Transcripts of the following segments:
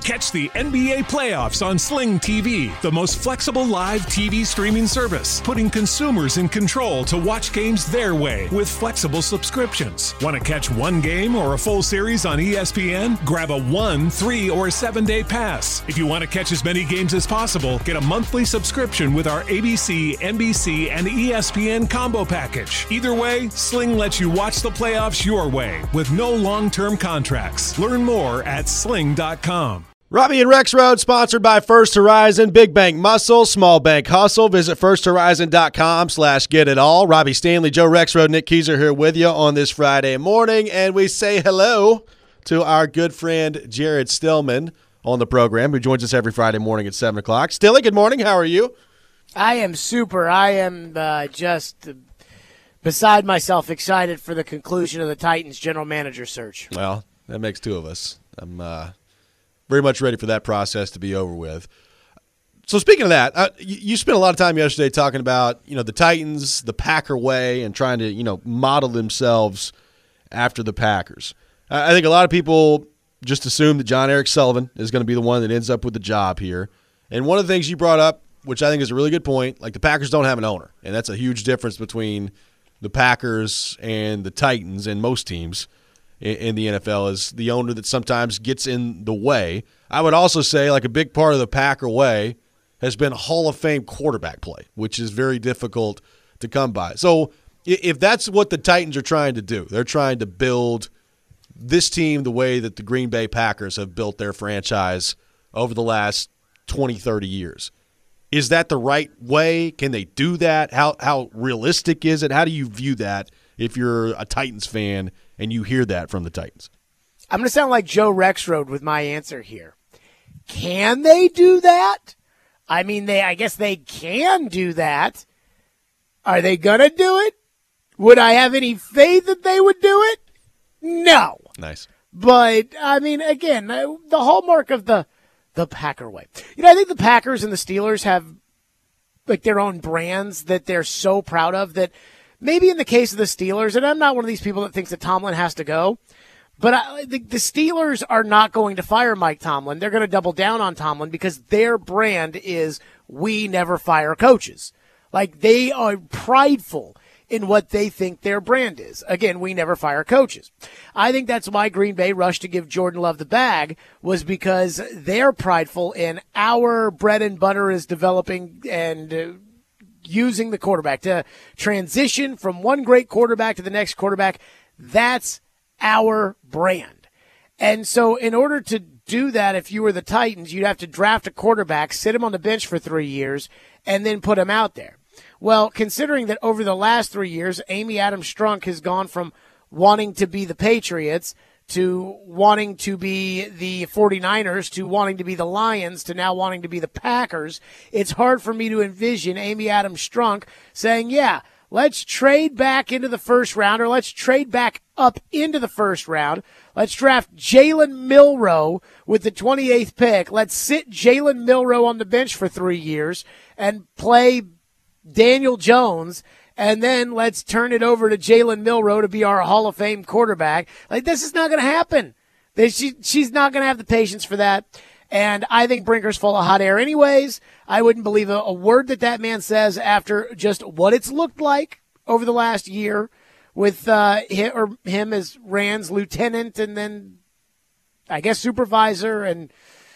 Catch the NBA playoffs on Sling TV, the most flexible live TV streaming service, putting consumers in control to watch games their way with flexible subscriptions. Want to catch one game or a full series on ESPN? Grab a 1, 3, or 7-day pass. If you want to catch as many games as possible, get a monthly subscription with our ABC, NBC, and ESPN combo package. Either way, Sling lets you watch the playoffs your way with no long-term contracts. Learn more at sling.com. Robbie and Rex Road, sponsored by First Horizon. Big bank muscle, small bank hustle. Visit firsthorizon.com/get-it-all. Robbie Stanley, Joe Rexrode, Nick Keyser here with you on this Friday morning. And we say hello to our good friend Jared Stillman on the program, who joins us every Friday morning at 7 o'clock. Stilly, good morning. How are you? I am super. I am just beside myself excited for the conclusion of the Titans general manager search. Well, that makes two of us. I'm very much ready for that process to be over with. So speaking of that, you spent a lot of time yesterday talking about, the Titans, the Packer way, and trying to, model themselves after the Packers. I think a lot of people just assume that John Eric Sullivan is going to be the one that ends up with the job here. And one of the things you brought up, which I think is a really good point, like the Packers don't have an owner, and that's a huge difference between the Packers and the Titans and most teams in the NFL is the owner that sometimes gets in the way. I would also say like a big part of the Packer way has been Hall of Fame quarterback play, which is very difficult to come by. So if that's what the Titans are trying to do, they're trying to build this team the way that the Green Bay Packers have built their franchise over the last 20, 30 years. Is that the right way? Can they do that? How realistic is it? How do you view that if you're a Titans fan and you hear that from the Titans? I'm going to sound like Joe Rexrode with my answer here. Can they do that? I mean, I guess they can do that. Are they going to do it? Would I have any faith that they would do it? No. Nice. But, I mean, again, the hallmark of the Packer way. I think the Packers and the Steelers have like their own brands that they're so proud of that maybe in the case of the Steelers, and I'm not one of these people that thinks that Tomlin has to go, but the Steelers are not going to fire Mike Tomlin. They're going to double down on Tomlin because their brand is we never fire coaches. Like they are prideful in what they think their brand is. Again, we never fire coaches. I think that's why Green Bay rushed to give Jordan Love the bag was because they're prideful in our bread and butter is developing and using the quarterback to transition from one great quarterback to the next quarterback. That's our brand. And so in order to do that, if you were the Titans, you'd have to draft a quarterback, sit him on the bench for 3 years, and then put him out there. Well, considering that over the last 3 years, Amy Adams Strunk has gone from wanting to be the Patriots to wanting to be the 49ers to wanting to be the Lions to now wanting to be the Packers, it's hard for me to envision Amy Adams Strunk saying, yeah, let's trade back into the first round or let's trade back up into the first round. Let's draft Jalen Milroe with the 28th pick. Let's sit Jalen Milroe on the bench for 3 years and play Daniel Jones, and then let's turn it over to Jalen Milroe to be our Hall of Fame quarterback. Like, this is not going to happen. She's not going to have the patience for that, and I think Brinker's full of hot air anyways. I wouldn't believe a word that man says after just what it's looked like over the last year with him as Rand's lieutenant and then, I guess, supervisor and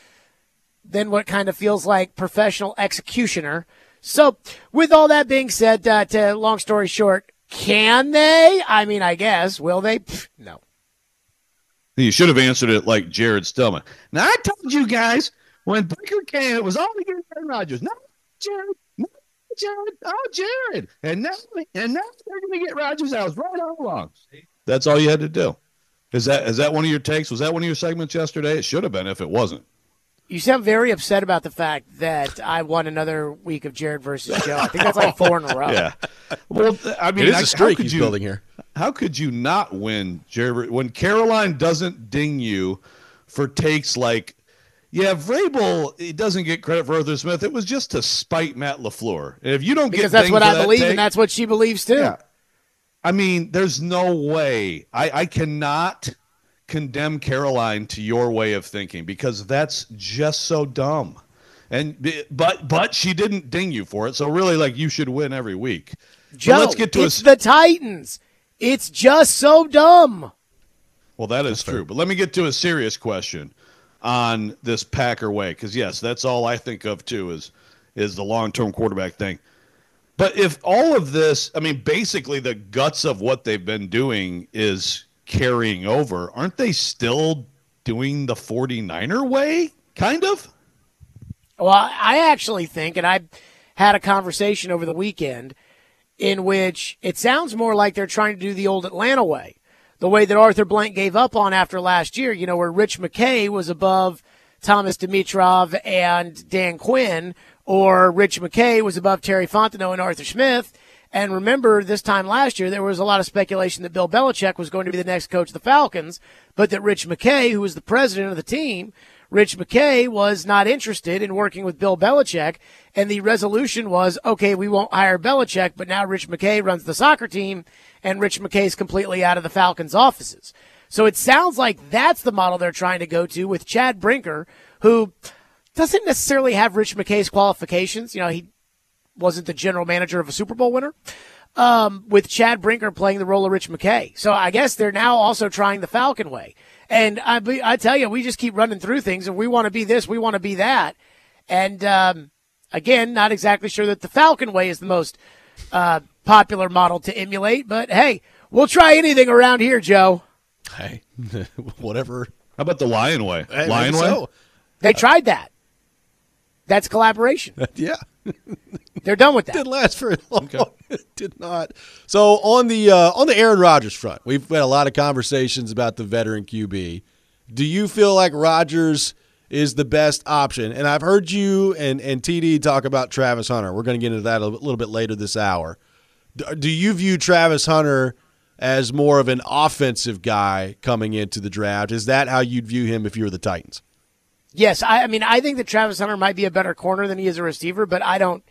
then what kind of feels like professional executioner. So, with all that being said, to long story short, can they? I mean, I guess. Will they? No. You should have answered it like Jared Stillman. Now, I told you guys when Baker came, it was all against Aaron Rodgers. No, Jared. No, Jared. Oh, Jared. And now they're going to get Rodgers. I was right all along. That's all you had to do. Is that one of your takes? Was that one of your segments yesterday? It should have been if it wasn't. You sound very upset about the fact that I won another week of Jared versus Joe. I think that's like 4 in a row. Yeah. Well, I mean, it is a streak he's building here. How could you not win, Jared? When Caroline doesn't ding you for takes like, yeah, Vrabel, he doesn't get credit for Arthur Smith. It was just to spite Matt LaFleur. And if you don't because get that's what I believe, take, and that's what she believes too. Yeah. I mean, there's no way. I cannot condemn Caroline to your way of thinking because that's just so dumb. But she didn't ding you for it, so really, like, you should win every week. Joe, let's get to it's the Titans. It's just so dumb. Well, that is true. But let me get to a serious question on this Packer way, because yes, that's all I think of too is the long-term quarterback thing. But if all of this, I mean, basically the guts of what they've been doing is carrying over, aren't they still doing the 49er way, kind of? Well, I actually think, and I had a conversation over the weekend in which it sounds more like they're trying to do the old Atlanta way, the way that Arthur Blank gave up on after last year, where Rich McKay was above Thomas Dimitrov and Dan Quinn, or Rich McKay was above Terry Fontenot and Arthur Smith. And remember, this time last year, there was a lot of speculation that Bill Belichick was going to be the next coach of the Falcons, but that Rich McKay, who was the president of the team, Rich McKay was not interested in working with Bill Belichick, and the resolution was, okay, we won't hire Belichick, but now Rich McKay runs the soccer team, and Rich McKay's completely out of the Falcons' offices. So it sounds like that's the model they're trying to go to with Chad Brinker, who doesn't necessarily have Rich McKay's qualifications. He wasn't the general manager of a Super Bowl winner, with Chad Brinker playing the role of Rich McKay. So I guess they're now also trying the Falcon way. And I tell you, we just keep running through things, and we want to be this, we want to be that. And again, not exactly sure that the Falcon way is the most popular model to emulate, but hey, we'll try anything around here, Joe. Hey, whatever. How about the Lion way? Hey, Lion way? so. They tried that. That's collaboration. Yeah. They're done with that. Didn't last very long. Okay. It did not. So on the Aaron Rodgers front, we've had a lot of conversations about the veteran QB. Do you feel like Rodgers is the best option? And I've heard you and TD talk about Travis Hunter. We're going to get into that a little bit later this hour. Do you view Travis Hunter as more of an offensive guy coming into the draft? Is that how you'd view him if you were the Titans? Yes, I mean, I think that Travis Hunter might be a better corner than he is a receiver, but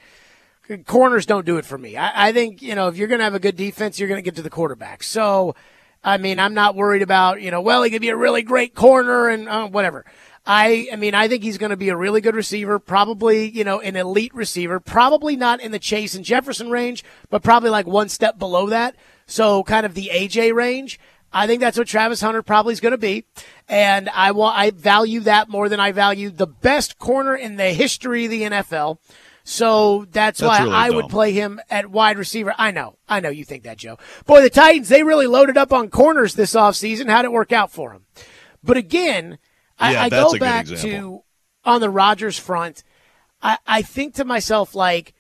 corners don't do it for me. I think, if you're going to have a good defense, you're going to get to the quarterback. So, I mean, I'm not worried about, he could be a really great corner and whatever. I think he's going to be a really good receiver, probably, an elite receiver, probably not in the Chase and Jefferson range, but probably like one step below that. So kind of the AJ range. I think that's what Travis Hunter probably is going to be. And I value that more than I value the best corner in the history of the NFL. So that's why really I dumb. would play him at wide receiver. I know you think that, Joe. Boy, the Titans, they really loaded up on corners this offseason. How'd it work out for them? But again, I go back to on the Rodgers front, I think to myself, like,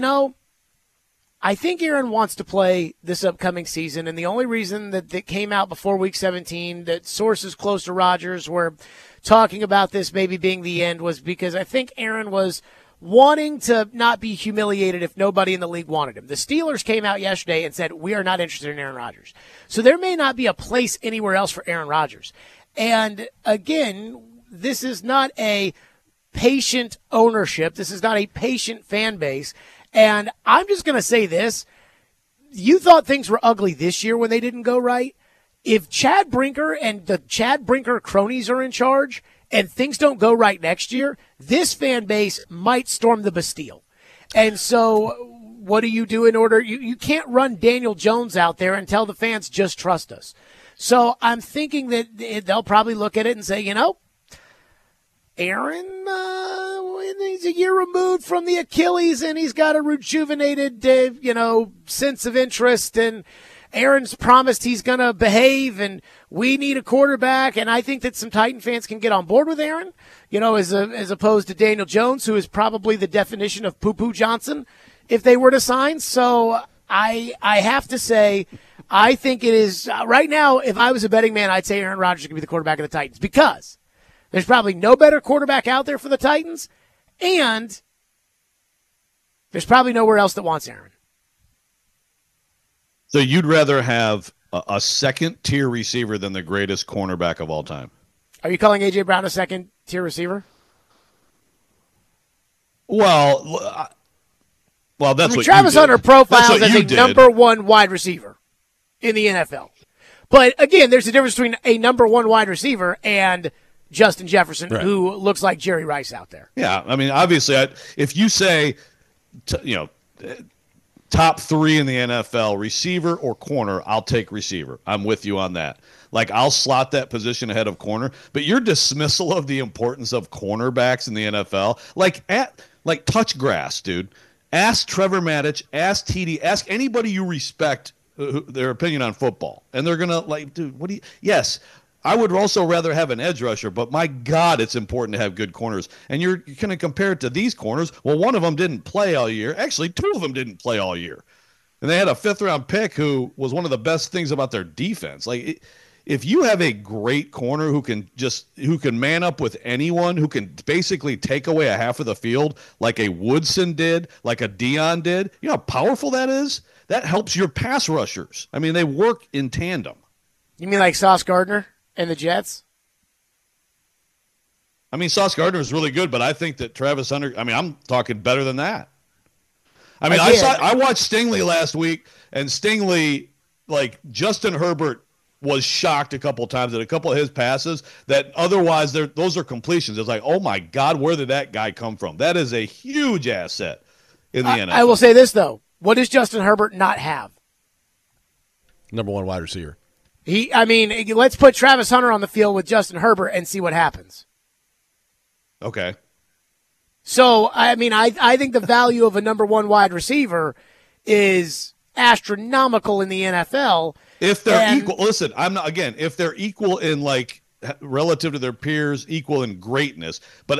I think Aaron wants to play this upcoming season, and the only reason that came out before Week 17, that sources close to Rodgers were talking about this maybe being the end, was because I think Aaron was wanting to not be humiliated if nobody in the league wanted him. The Steelers came out yesterday and said, we are not interested in Aaron Rodgers. So there may not be a place anywhere else for Aaron Rodgers. And again, this is not a patient ownership. This is not a patient fan base. And I'm just going to say this. You thought things were ugly this year when they didn't go right. If Chad Brinker and the Chad Brinker cronies are in charge and things don't go right next year, this fan base might storm the Bastille. And so what do you do in order? You can't run Daniel Jones out there and tell the fans, just trust us. So I'm thinking that they'll probably look at it and say, Aaron, he's a year removed from the Achilles, and he's got a rejuvenated, sense of interest, and Aaron's promised he's going to behave, and we need a quarterback, and I think that some Titan fans can get on board with Aaron, as opposed to Daniel Jones, who is probably the definition of Poo-Poo Johnson if they were to sign. So I have to say, I think it is right now, if I was a betting man, I'd say Aaron Rodgers could be the quarterback of the Titans, because there's probably no better quarterback out there for the Titans, and there's probably nowhere else that wants Aaron. So you'd rather have a second-tier receiver than the greatest cornerback of all time? Are you calling A.J. Brown a second-tier receiver? Well, that's what Travis you did. Hunter profiles as a did. number one wide receiver in the NFL. But again, there's a difference between a number one wide receiver and Justin Jefferson, who looks like Jerry Rice out there. Yeah, I mean, obviously, if you say, top 3 in the NFL, receiver or corner, I'll take receiver. I'm with you on that. Like, I'll slot that position ahead of corner. But your dismissal of the importance of cornerbacks in the NFL, like touch grass, dude. Ask Trevor Maddich, ask TD, ask anybody you respect their opinion on football. And they're going to, dude, what do you – yes, I would also rather have an edge rusher, but my God, it's important to have good corners. And you're going to compare it to these corners. Well, one of them didn't play all year. Actually, 2 of them didn't play all year. And they had a 5th-round pick who was one of the best things about their defense. If you have a great corner who can man up with anyone, who can basically take away a half of the field like a Woodson did, like a Dion did, you know how powerful that is? That helps your pass rushers. I mean, they work in tandem. You mean like Sauce Gardner and the Jets? I mean, Sauce Gardner is really good, but I think that Travis Hunter, I'm talking better than that. I mean, I watched Stingley last week, and Stingley, Justin Herbert was shocked a couple of times at a couple of his passes that otherwise those are completions. It's like, oh my God, where did that guy come from? That is a huge asset in the NFL. I will say this, though. What does Justin Herbert not have? Number 1 wide receiver. Let's put Travis Hunter on the field with Justin Herbert and see what happens. Okay. So, I think the value of a number 1 wide receiver is astronomical in the NFL. If they're equal, listen, if they're equal in relative to their peers, equal in greatness, but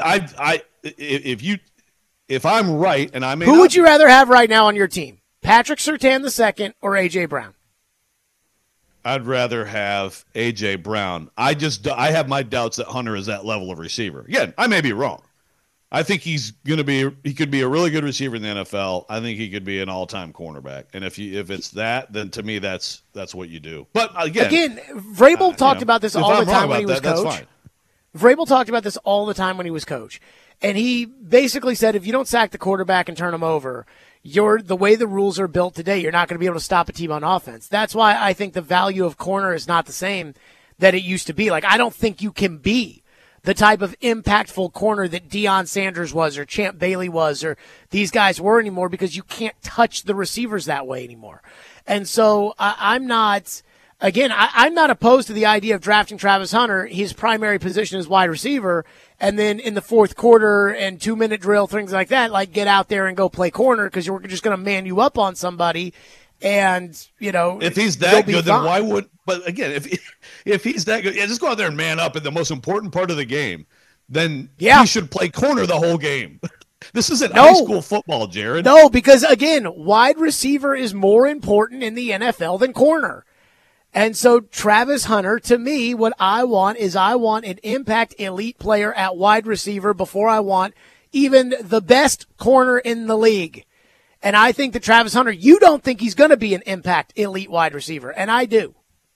if I'm right, and I may who would you rather have right now on your team? Patrick Surtain II or A.J. Brown? I'd rather have A.J. Brown. I have my doubts that Hunter is that level of receiver. Again, I may be wrong. I think he could be a really good receiver in the NFL. I think he could be an all-time cornerback. And if it's that, then to me that's what you do. But again, Vrabel talked about this all the time when he was coach. That's fine. Vrabel talked about this all the time when he was coach. And he basically said, if you don't sack the quarterback and turn him over, the way the rules are built today, you're not going to be able to stop a team on offense. That's why I think the value of corner is not the same that it used to be. I don't think you can be the type of impactful corner that Deion Sanders was or Champ Bailey was or these guys were anymore because you can't touch the receivers that way anymore. And so I'm not opposed to the idea of drafting Travis Hunter. His primary position is wide receiver. And then in the fourth quarter and 2-minute drill, things like that, get out there and go play corner because you're just going to man you up on somebody. And, if he's that good, then why would, but again, if he's that good, just go out there and man up in the most important part of the game, then he should play corner the whole game. This isn't high school football, Jared. No, because again, wide receiver is more important in the NFL than corner. And so Travis Hunter, to me, what I want an impact elite player at wide receiver before I want even the best corner in the league. And I think that Travis Hunter, you don't think he's going to be an impact elite wide receiver, and I do.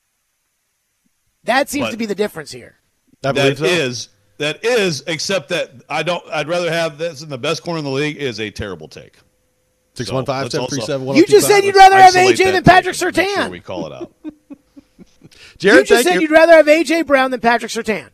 That seems to be the difference here. That is, except that I'd rather have this in the best corner in the league is a terrible take. 615-737-1025. You just said you'd rather have AJ than Patrick Surtain. Sure we call it out. Jared, you just said you'd rather have AJ Brown than Patrick Surtain.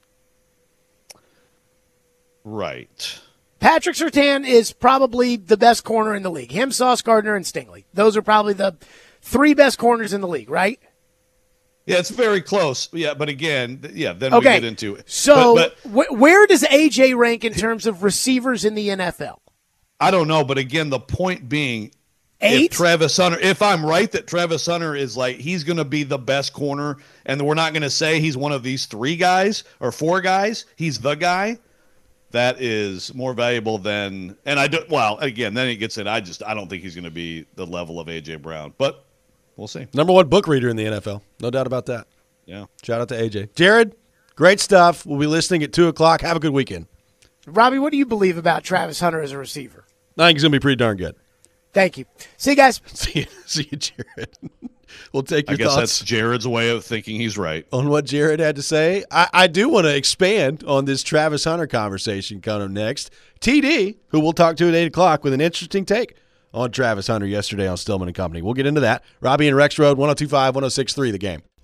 Right. Patrick Surtain is probably the best corner in the league. Him, Sauce Gardner, and Stingley. Those are probably the 3 best corners in the league, right? Yeah, it's very close. Yeah, but again, then we get into it. So where does AJ rank in terms of receivers in the NFL? I don't know, but again, the point being, 8? If I'm right that Travis Hunter is he's going to be the best corner, and we're not going to say he's one of these 3 guys or 4 guys, he's the guy. That is more valuable than, and then it gets in. I don't think he's going to be the level of AJ Brown, but we'll see. Number 1 book reader in the NFL, no doubt about that. Yeah. Shout out to AJ. Jared, great stuff. We'll be listening at 2:00. Have a good weekend. Robbie, what do you believe about Travis Hunter as a receiver? I think he's going to be pretty darn good. Thank you. See you guys. See you, Jared. We'll take your thoughts. I guess thoughts that's Jared's way of thinking he's right. On what Jared had to say. I do want to expand on this Travis Hunter conversation coming up next. TD, who we'll talk to at 8:00 with an interesting take on Travis Hunter yesterday on Stillman & Company. We'll get into that. Robbie and Rex Road, 102.5, 106.3, The Game.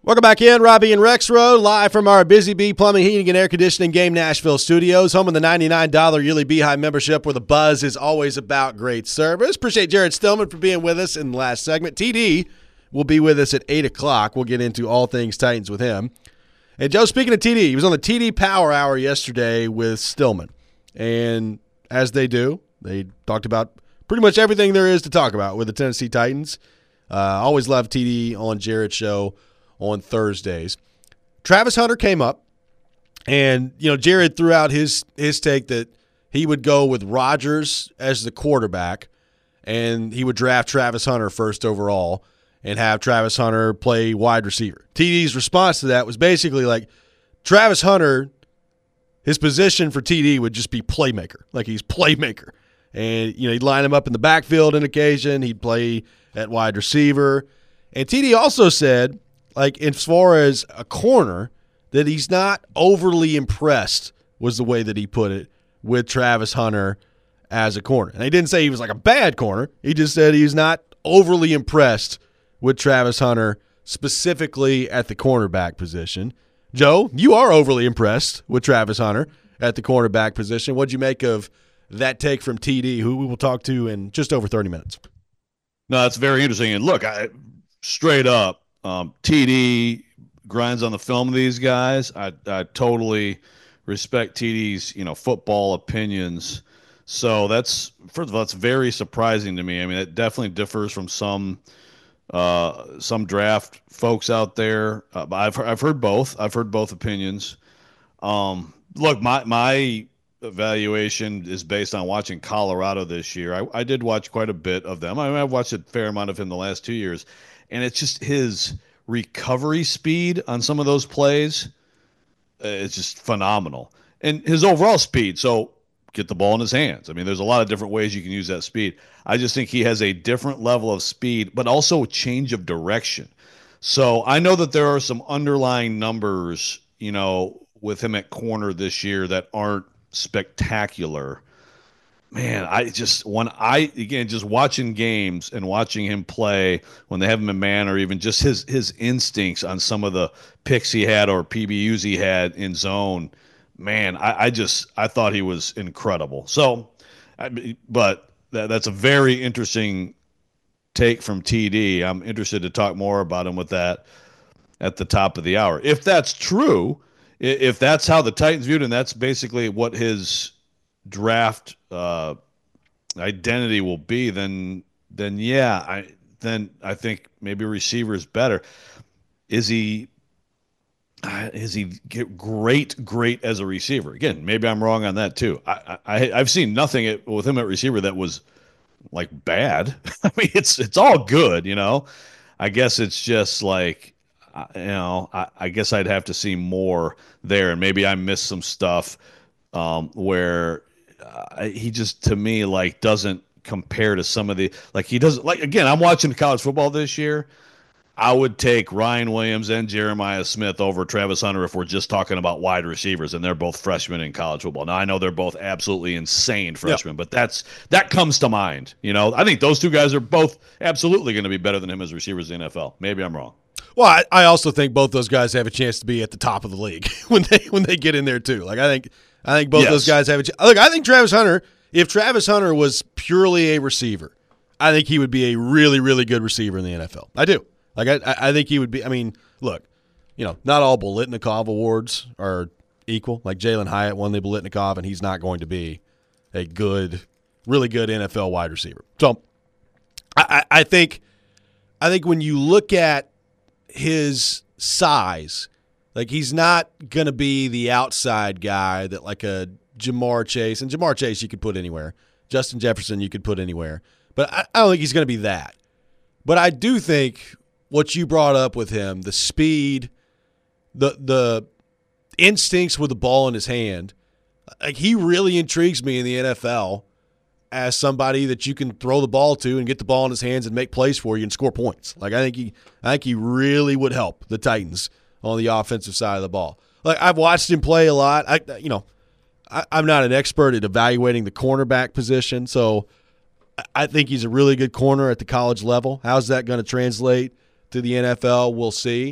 Welcome back in. Robbie and Rexroad, live from our Busy Bee Plumbing, Heating, and Air Conditioning Game Nashville studios, home of the $99 yearly Beehive membership, where the buzz is always about great service. Appreciate Jared Stillman for being with us in the last segment. TD will be with us at 8 o'clock. We'll get into all things Titans with him. And, Joe, speaking of TD, he was on the TD Power Hour yesterday with Stillman. And as they do, they talked about pretty much everything there is to talk about with the Tennessee Titans. Always love TD on Jared's show on Thursdays. Travis Hunter came up, and Jared threw out his take that he would go with Rodgers as the quarterback, and he would draft Travis Hunter first overall and have Travis Hunter play wide receiver. TD's response to that was basically like, Travis Hunter, his position for TD would just be playmaker. Like, he's playmaker. And, he'd line him up in the backfield on occasion. He'd play at wide receiver. And TD also said, like, as far as a corner, that he's not overly impressed, was the way that he put it, with Travis Hunter as a corner. And he didn't say he was like a bad corner. He just said he's not overly impressed with Travis Hunter, specifically at the cornerback position. Joe, you are overly impressed with Travis Hunter at the cornerback position. What'd you make of that take from TD, who we will talk to in just over 30 minutes? No, that's very interesting. And look, straight up, TD grinds on the film of these guys. I totally respect TD's football opinions. So that's, first of all, it's very surprising to me. I mean, it definitely differs from some draft folks out there. I've heard both. I've heard both opinions. Look, my evaluation is based on watching Colorado this year. I did watch quite a bit of them. I mean, I've watched a fair amount of him the last 2 years. And it's just his recovery speed on some of those plays. It's just phenomenal. And his overall speed. So get the ball in his hands. I mean, there's a lot of different ways you can use that speed. I just think he has a different level of speed, but also a change of direction. So I know that there are some underlying numbers, with him at corner this year that aren't spectacular. Man, just watching games and watching him play when they have him in man, or even just his instincts on some of the picks he had or PBUs he had in zone, man, I thought he was incredible. So, but that's a very interesting take from TD. I'm interested to talk more about him with that at the top of the hour. If that's true, if that's how the Titans viewed him, that's basically what his draft identity will be, then I think maybe receiver is better. Is he great as a receiver? Again, maybe I'm wrong on that too. I've seen nothing with him at receiver that was like bad. I mean, it's all good, I guess it's just like, I guess I'd have to see more there, and maybe I missed some stuff where he just, to me, like, doesn't compare to some of the, like, he doesn't, like, again, I'm watching college football this year. I would take Ryan Williams and Jeremiah Smith over Travis Hunter if we're just talking about wide receivers, and they're both freshmen in college football. Now, I know they're both absolutely insane freshmen, but that comes to mind. I think those two guys are both absolutely going to be better than him as receivers in the NFL. Maybe I'm wrong. Well, I also think both those guys have a chance to be at the top of the league when they get in there too. Like, I think both those guys have a chance. Look, I think Travis Hunter, if Travis Hunter was purely a receiver, I think he would be a really, really good receiver in the NFL. I do. Like, I think he would be. I mean, look, not all Biletnikoff awards are equal. Like, Jalen Hyatt won the Biletnikoff, and he's not going to be a good, really good NFL wide receiver. So, I think when you look at his size, like, he's not going to be the outside guy that, like, a Jamar Chase, and Jamar Chase you could put anywhere. Justin Jefferson you could put anywhere. But I don't think he's going to be that. But I do think what you brought up with him, the speed, the instincts with the ball in his hand, like, he really intrigues me in the NFL as somebody that you can throw the ball to and get the ball in his hands and make plays for you and score points. Like, I think he really would help the Titans on the offensive side of the ball. Like, I've watched him play a lot. I'm not an expert at evaluating the cornerback position, so I think he's a really good corner at the college level. How's that going to translate to the NFL? We'll see.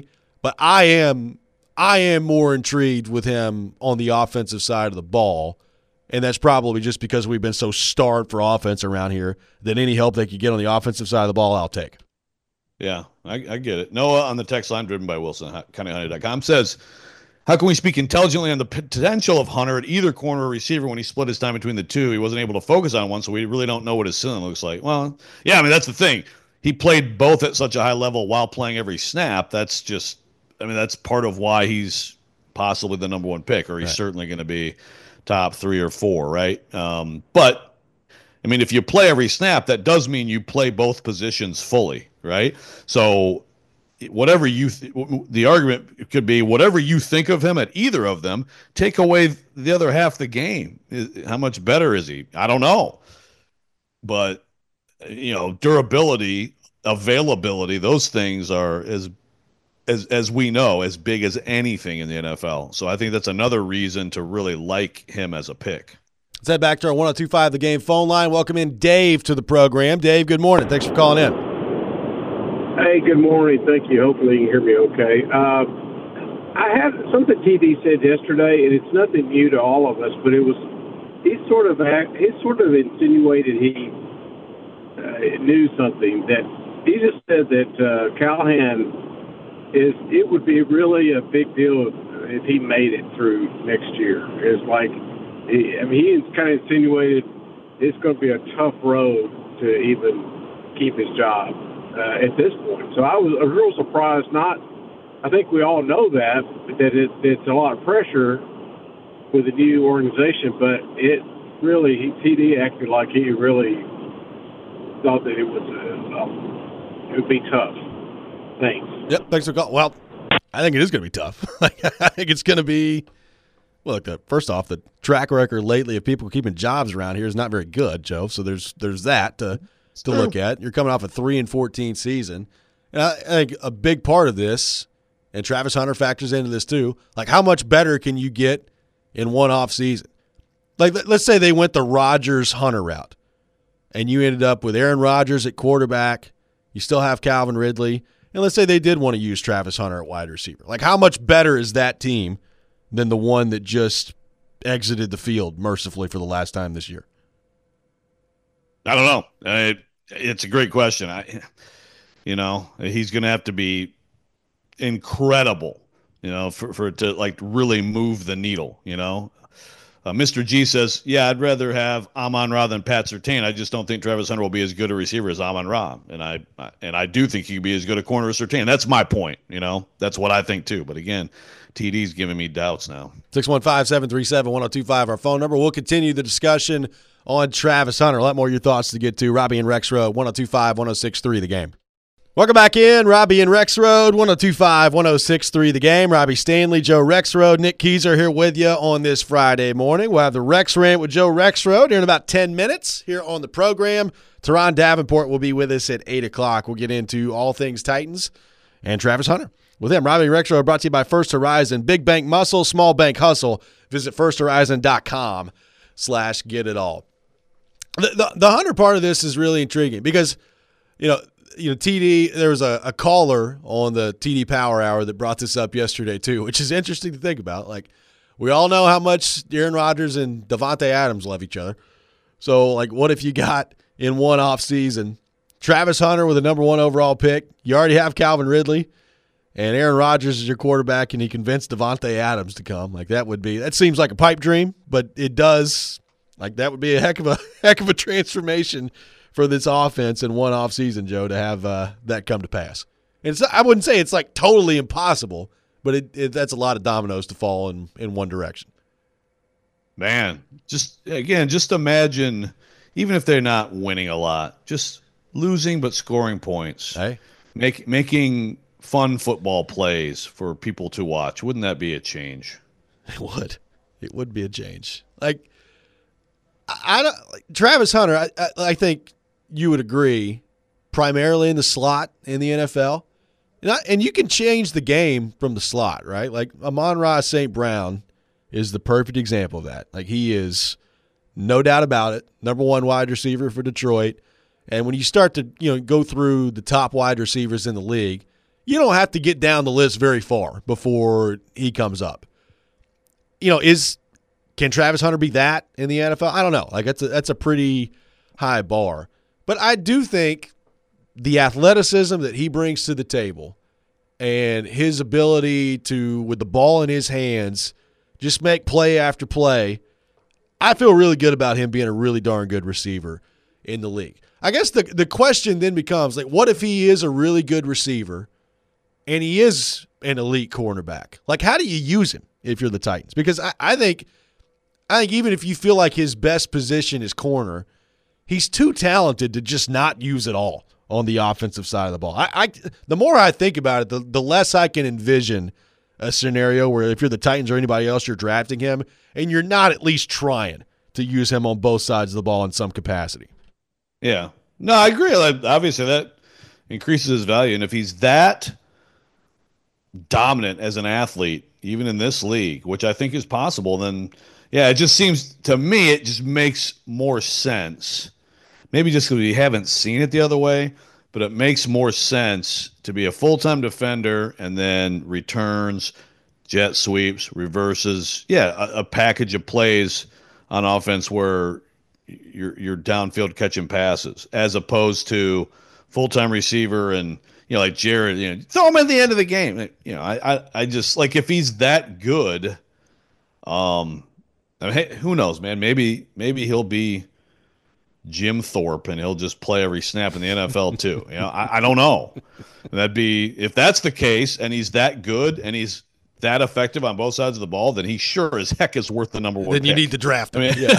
But I am more intrigued with him on the offensive side of the ball, and that's probably just because we've been so starved for offense around here that any help they could get on the offensive side of the ball, I'll take. Yeah, I get it. Noah on the text line, driven by Wilson, countyhunter.com, says, how can we speak intelligently on the potential of Hunter at either corner or receiver when he split his time between the two? He wasn't able to focus on one, so we really don't know what his ceiling looks like. Well, yeah, I mean, that's the thing. He played both at such a high level while playing every snap. That's just, I mean, that's part of why he's possibly the number one pick, or he's certainly going to be top 3 or 4, right? But, I mean, if you play every snap, that does mean you play both positions fully, right? So whatever the argument could be, whatever you think of him at either of them, take away the other half of the game. How much better is he? I don't know. But, durability, availability, those things are, as we know, as big as anything in the NFL. So I think that's another reason to really like him as a pick. Let's head back to our 102.5 The Game phone line. Welcome in Dave to the program. Dave, good morning. Thanks for calling in. Hey, good morning. Thank you. Hopefully you can hear me okay. I had something TD said yesterday, and it's nothing new to all of us, but he sort of insinuated he knew something. That he just said that Callahan it would be really a big deal if he made it through next year. It's like he kind of insinuated it's going to be a tough road to even keep his job at this point. So I was real surprised. I think we all know that it's a lot of pressure with a new organization, but TD acted like he really thought that it would be tough. Thanks. Yep, thanks for calling. Well, I think it is going to be tough. I think it's going to be. Well, look, first off, the track record lately of people keeping jobs around here is not very good, Joe. So there's that to look at. You're coming off a 3-14 season, and I think a big part of this, and Travis Hunter factors into this too. Like, how much better can you get in one off season? Like, let's say they went the Rodgers-Hunter route, and you ended up with Aaron Rodgers at quarterback. You still have Calvin Ridley, and let's say they did want to use Travis Hunter at wide receiver. Like, how much better is that team than the one that just exited the field mercifully for the last time this year? I don't know. It's a great question. He's going to have to be incredible, for it to like really move the needle. Mr. G says, "Yeah, I'd rather have Amon-Ra than Pat Surtain. I just don't think Travis Hunter will be as good a receiver as Amon-Ra, and I do think he could be as good a corner as Surtain. That's my point. That's what I think too. But again, TD's giving me doubts now." 615-737-1025, our phone number. We'll continue the discussion on Travis Hunter. A lot more of your thoughts to get to. Robbie and Rex Road, 102.5-106.3 The Game. Welcome back in. Robbie and Rex Road, 102.5-106.3 The Game. Robbie Stanley, Joe Rexrode, Nick Keyser here with you on this Friday morning. We'll have the Rex Rant with Joe Rexrode here in about 10 minutes here on the program. Teron Davenport will be with us at 8 o'clock. We'll get into all things Titans and Travis Hunter with him. Robbie and Rexrode brought to you by First Horizon. Big bank muscle, small bank hustle. Visit firsthorizon.com/getitall. The Hunter part of this is really intriguing because, TD, there was a caller on the TD Power Hour that brought this up yesterday too, which is interesting to think about. Like, we all know how much Aaron Rodgers and Davante Adams love each other. So, like, what if you got in one off season Travis Hunter with a number 1 overall pick? You already have Calvin Ridley, and Aaron Rodgers is your quarterback, and he convinced Davante Adams to come. Like, that seems like a pipe dream, but it does. Like, that would be a heck of a transformation for this offense in one off season, Joe, to have that come to pass. And I wouldn't say it's like totally impossible, but that's a lot of dominoes to fall in one direction. Man, just imagine, even if they're not winning a lot, just losing but scoring points. Hey, making fun football plays for people to watch. Wouldn't that be a change? It would. It would be a change. Like, Travis Hunter, I think you would agree, primarily in the slot in the NFL. And you can change the game from the slot, right? Like, Amon-Ra St. Brown is the perfect example of that. Like, he is, no doubt about it, number 1 wide receiver for Detroit. And when you start to go through the top wide receivers in the league, you don't have to get down the list very far before he comes up. Can Travis Hunter be that in the NFL? I don't know. Like that's a pretty high bar. But I do think the athleticism that he brings to the table and his ability to, with the ball in his hands, just make play after play, I feel really good about him being a really darn good receiver in the league. I guess the question then becomes, like, what if he is a really good receiver and he is an elite cornerback? Like, how do you use him if you're the Titans? Because I think even if you feel like his best position is corner, he's too talented to just not use it all on the offensive side of the ball. The more I think about it, the less I can envision a scenario where if you're the Titans or anybody else, you're drafting him and you're not at least trying to use him on both sides of the ball in some capacity. Yeah. No, I agree. Like, obviously, that increases his value. And if he's that dominant as an athlete, even in this league, which I think is possible, then, yeah, it just seems to me it just makes more sense. Maybe just because we haven't seen it the other way, but it makes more sense to be a full-time defender and then returns, jet sweeps, reverses, a package of plays on offense where you're downfield catching passes, as opposed to full-time receiver and, like Jared, throw him at the end of the game. I just, like, if he's that good, hey, who knows, man? Maybe he'll be Jim Thorpe and he'll just play every snap in the NFL too. I don't know. If that's the case and he's that good and he's that effective on both sides of the ball, then he sure as heck is worth the number one. Then you need to draft him.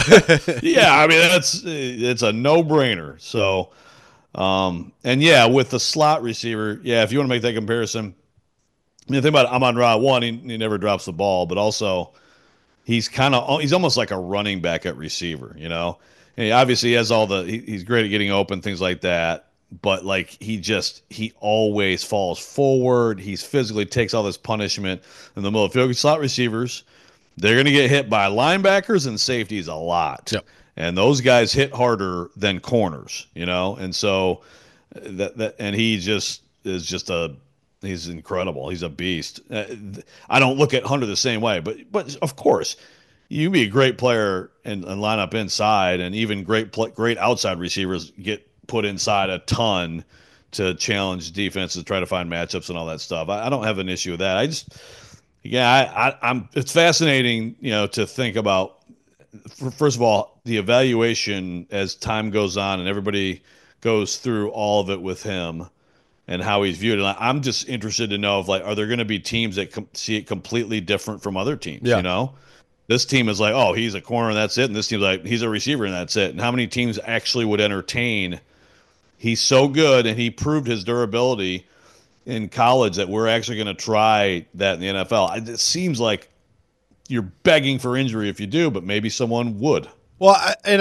It's a no-brainer. So, with the slot receiver, if you want to make that comparison, think about it, Amon-Ra. One, he never drops the ball, but also he's almost like a running back at receiver. And obviously he has he's great at getting open, things like that. But like he always falls forward. He's physically takes all this punishment in the middle. If you look at slot receivers, they're going to get hit by linebackers and safeties a lot. Yep. And those guys hit harder than corners, and so and he just is he's incredible. He's a beast. I don't look at Hunter the same way, but of course, you can be a great player and line up inside, and even great outside receivers get put inside a ton to challenge defenses, try to find matchups and all that stuff. I don't have an issue with that. It's fascinating, to think about, first of all, the evaluation as time goes on and everybody goes through all of it with him and how he's viewed. And I'm just interested to know are there going to be teams that see it completely different from other teams, This team is like, oh, he's a corner and that's it. And this team's like, he's a receiver and that's it. And how many teams actually would entertain he's so good and he proved his durability in college that we're actually going to try that in the NFL? It seems like you're begging for injury if you do, but maybe someone would. Well,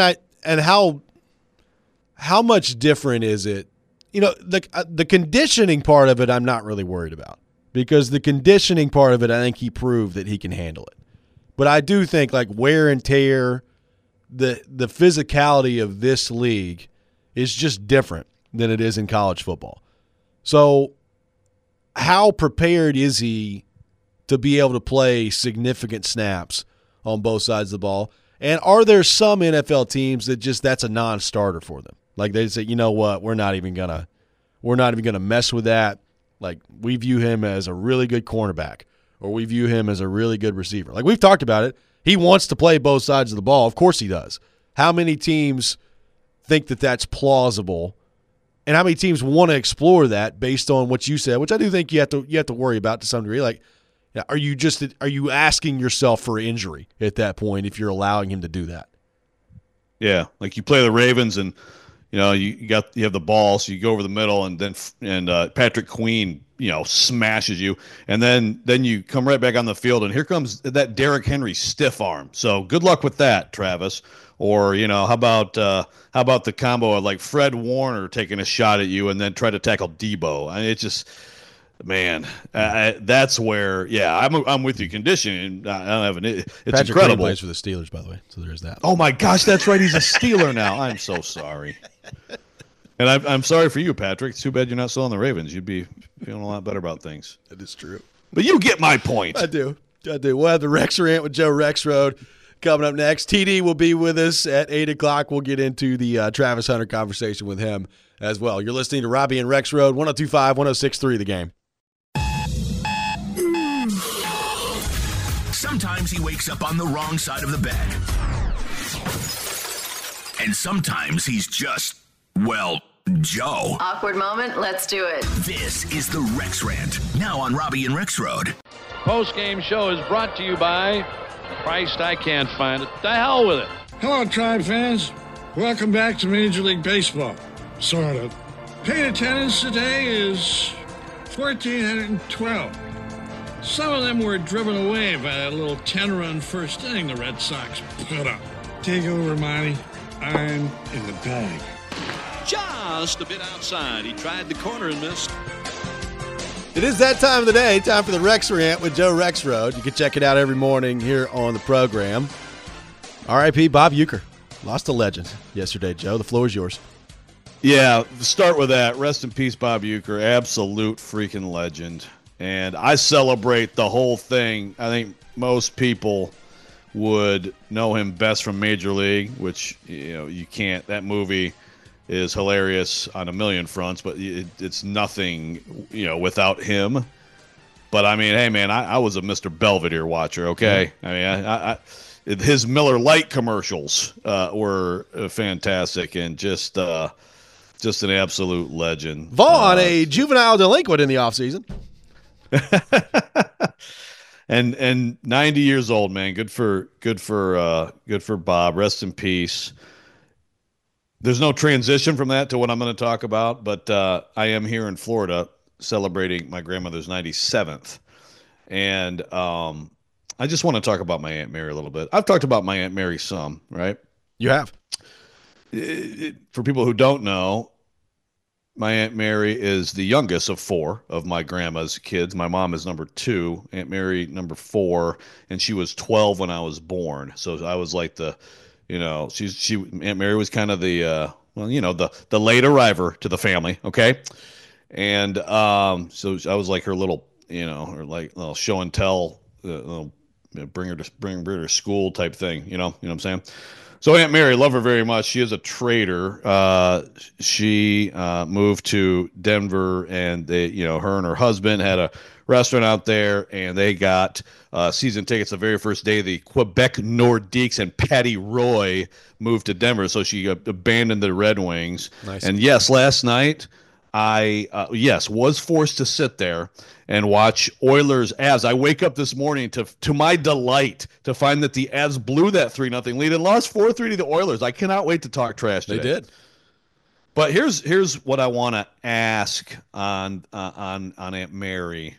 how much different is it? The conditioning part of it I'm not really worried about, because the conditioning part of it I think he proved that he can handle it. But I do think like wear and tear, the physicality of this league is just different than it is in college football. So how prepared is he to be able to play significant snaps on both sides of the ball? And are there some NFL teams that that's a non-starter for them? Like they say, you know what, we're not even gonna mess with that. Like we view him as a really good cornerback, or we view him as a really good receiver. Like we've talked about it. He wants to play both sides of the ball. Of course he does. How many teams think that that's plausible? And how many teams want to explore that based on what you said, which I do think you have to worry about to some degree. Like, are you asking yourself for injury at that point if you're allowing him to do that? Yeah, like you play the Ravens and you have the ball, so you go over the middle and Patrick Queen smashes you, and then you come right back on the field and here comes that Derrick Henry stiff arm. So good luck with that, Travis. Or, how about the combo of like Fred Warner taking a shot at you and then try to tackle Debo? I mean, it's just, man, that's where, I'm with you. Conditioning, I don't have it's Patrick incredible. Queen plays for the Steelers, by the way, so there's that. Oh my gosh, that's right. He's a Steeler now. I'm so sorry. And I'm sorry for you, Patrick. It's too bad you're not still on the Ravens. You'd be feeling a lot better about things. That is true. But you get my point. I do. We'll have the Rex Rant with Joe Rexrode coming up next. TD will be with us at 8 o'clock. We'll get into the Travis Hunter conversation with him as well. You're listening to Robbie and Rexrode, 102.5, 106.3 The Game. Sometimes he wakes up on the wrong side of the bed. And sometimes he's just, well, Joe. Awkward moment, let's do it. This is the Rex Rant, now on Robbie and Rexrode. Post-game show is brought to you by Christ, I can't find it. The hell with it. Hello, Tribe fans. Welcome back to Major League Baseball. Sort of. Paid attendance today is 1,412. Some of them were driven away by that little 10-run first inning the Red Sox put up. Take over, Monty. I'm in the bag. Just a bit outside. He tried the corner and missed. It is that time of the day, time for the Rex Rant with Joe Rexrode. You can check it out every morning here on the program. R.I.P. Bob Uecker. Lost a legend yesterday, Joe. The floor is yours. Yeah, start with that. Rest in peace, Bob Uecker. Absolute freaking legend. And I celebrate the whole thing. I think most people would know him best from Major League, which, you can't. That movie is hilarious on a million fronts, but it's nothing, without him. But I mean, hey man, I was a Mr. Belvedere watcher. Okay, I mean, his Miller Lite commercials were fantastic and just an absolute legend. Vaughn, a juvenile delinquent in the offseason. and 90 years old, man. Good for Bob. Rest in peace. There's no transition from that to what I'm going to talk about, but I am here in Florida celebrating my grandmother's 97th. And I just want to talk about my Aunt Mary a little bit. I've talked about my Aunt Mary some, right? You have. For people who don't know, my Aunt Mary is the youngest of 4 of my grandma's kids. My mom is number 2, Aunt Mary number 4, and she was 12 when I was born. So I was like Aunt Mary was kind of the the late arriver to the family, okay? And so I was like her little, her like little show and tell, bring her to school type thing, you know what I'm saying? So Aunt Mary, love her very much. She is a trader. She moved to Denver, and they, her and her husband had a restaurant out there, and they got season tickets the very first day. The Quebec Nordiques and Patty Roy moved to Denver, so she abandoned the Red Wings. Nice. And yes, last night I was forced to sit there and watch Oilers Avs. I wake up this morning to my delight to find that the Avs blew that 3-0 lead and lost 4-3 to the Oilers. I cannot wait to talk trash today. They did. But here's what I want to ask on Aunt Mary.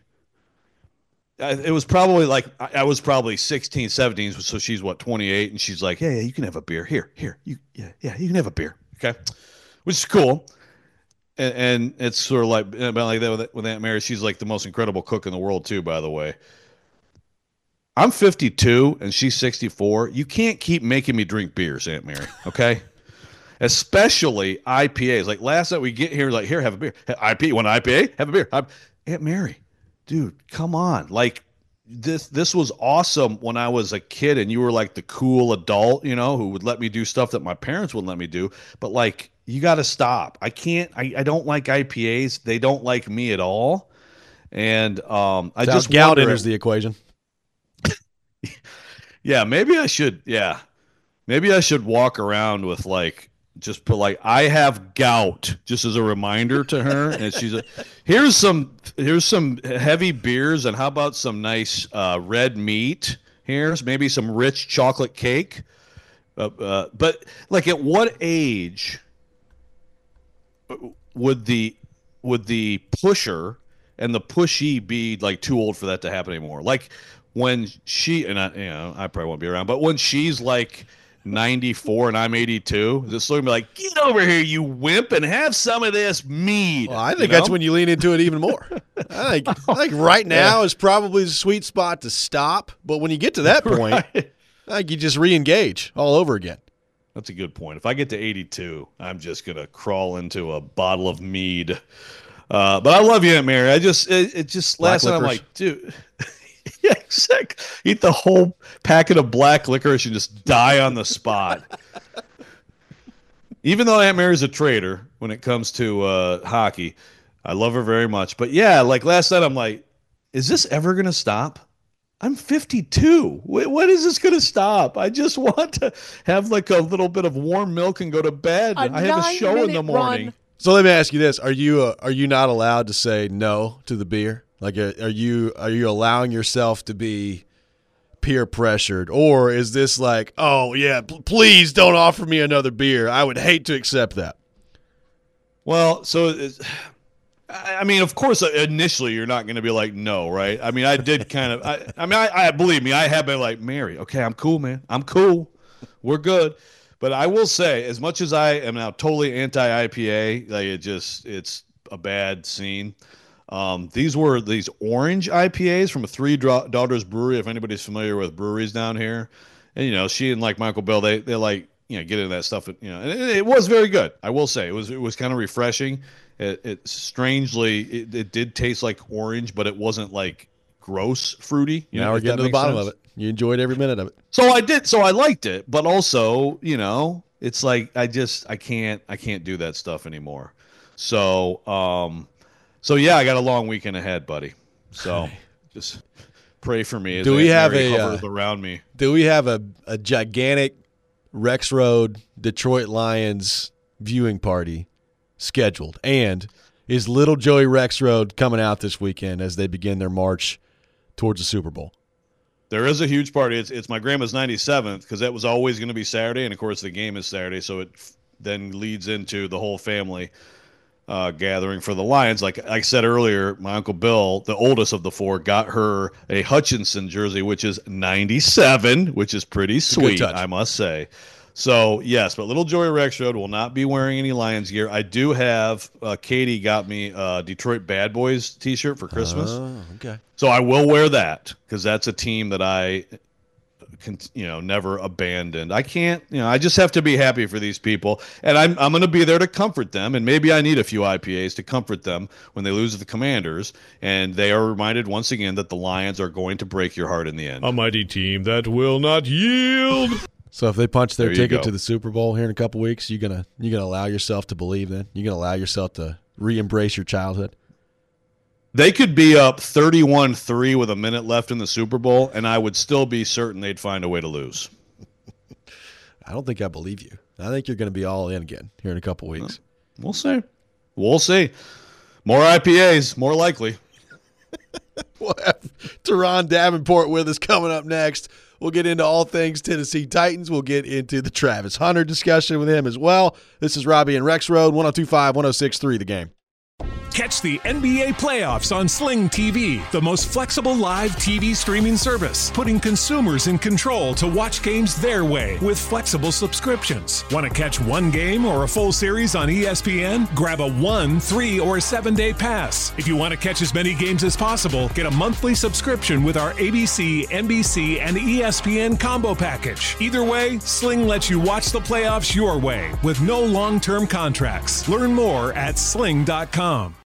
It was probably like I was probably 16, 17, so she's 28, and she's like, yeah, you can have a beer here, you can have a beer, okay, which is cool. And it's sort of like that with Aunt Mary. She's like the most incredible cook in the world too, by the way. I'm 52 and she's 64. You can't keep making me drink beers, Aunt Mary, okay? Especially IPAs. Like last night we get here, like, here, have a beer. IPA, you want an IPA? Have a beer. Aunt Mary, dude, come on. Like this was awesome when I was a kid and you were like the cool adult, who would let me do stuff that my parents wouldn't let me do. But like, you got to stop. I don't like IPAs. They don't like me at all. And I just gout enters the equation. Yeah, maybe I should. Yeah, maybe I should walk around with just put I have gout, just as a reminder to her. And she's here's some heavy beers, and how about some nice red meat? Here's maybe some rich chocolate cake. But like, at what age would the pusher and the pushy be like too old for that to happen anymore? Like when she, and I probably won't be around, but when she's like 94 and I'm 82, is it still gonna be like, get over here, you wimp, and have some of this mead? Well, I think that's when you lean into it even more. I think right now is probably the sweet spot to stop, but when you get to that point, I think you just re-engage all over again. That's a good point. If I get to 82, I'm just going to crawl into a bottle of mead. But I love you, Aunt Mary. It just last night I'm like, dude, yeah, exactly. Eat the whole packet of black licorice and just die on the spot. Even though Aunt Mary's a traitor when it comes to hockey, I love her very much. But yeah, like last night I'm like, is this ever going to stop? I'm 52. When is this going to stop? I just want to have like a little bit of warm milk and go to bed. I have a show in the morning. Run. So let me ask you this: Are you not allowed to say no to the beer? Like, are you allowing yourself to be peer pressured, or is this like, oh yeah, please don't offer me another beer? I would hate to accept that. Well, so I mean, of course, initially you're not going to be like no, right? I mean, I did kind of. I believe me, I have been like, Mary, okay, I'm cool, man, I'm cool, we're good. But I will say, as much as I am now totally anti-IPA, like it's a bad scene. These were these orange IPAs from a Three Daughters Brewery. If anybody's familiar with breweries down here, and she and like Michael Bell, they like get into that stuff. And it was very good. I will say it was kind of refreshing. It strangely it did taste like orange, but it wasn't like gross fruity. Now we're getting to the bottom of it. You enjoyed every minute of it. So I did. So I liked it, but also, it's like I can't do that stuff anymore. So, yeah, I got a long weekend ahead, buddy. So just pray for me. Do we have around me? Do we have a gigantic Rex Road Detroit Lions viewing party scheduled? And is little Joey Rexrode coming out this weekend as they begin their march towards the Super Bowl? There is a huge party. It's my grandma's 97th because that was always going to be Saturday, and of course the game is Saturday, so it then leads into the whole family gathering for the Lions. Like I said earlier, my Uncle Bill, the oldest of the four, got her a Hutchinson jersey, which is 97, which is pretty sweet, I must say. So, yes, but little Joey Rexrode will not be wearing any Lions gear. I do have Katie got me a Detroit Bad Boys T-shirt for Christmas. Oh, okay. So I will wear that because that's a team that I never abandoned. I can't, I just have to be happy for these people. And I'm going to be there to comfort them. And maybe I need a few IPAs to comfort them when they lose to the Commanders. And they are reminded once again that the Lions are going to break your heart in the end. A mighty team that will not yield. So if they punch their ticket to the Super Bowl here in a couple weeks, you gonna allow yourself to believe then? You're going to allow yourself to re-embrace your childhood? They could be up 31-3 with a minute left in the Super Bowl, and I would still be certain they'd find a way to lose. I don't think I believe you. I think you're going to be all in again here in a couple weeks. We'll see. We'll see. More IPAs, more likely. We'll have Teron Davenport with us coming up next. We'll get into all things Tennessee Titans. We'll get into the Travis Hunter discussion with him as well. This is Robbie and Rexrode, 102.5, 106.3 The Game. Catch the NBA playoffs on Sling TV, the most flexible live TV streaming service, putting consumers in control to watch games their way with flexible subscriptions. Want to catch one game or a full series on ESPN? Grab a 1, 3, or 7-day pass. If you want to catch as many games as possible, get a monthly subscription with our ABC, NBC, and ESPN combo package. Either way, Sling lets you watch the playoffs your way with no long-term contracts. Learn more at sling.com.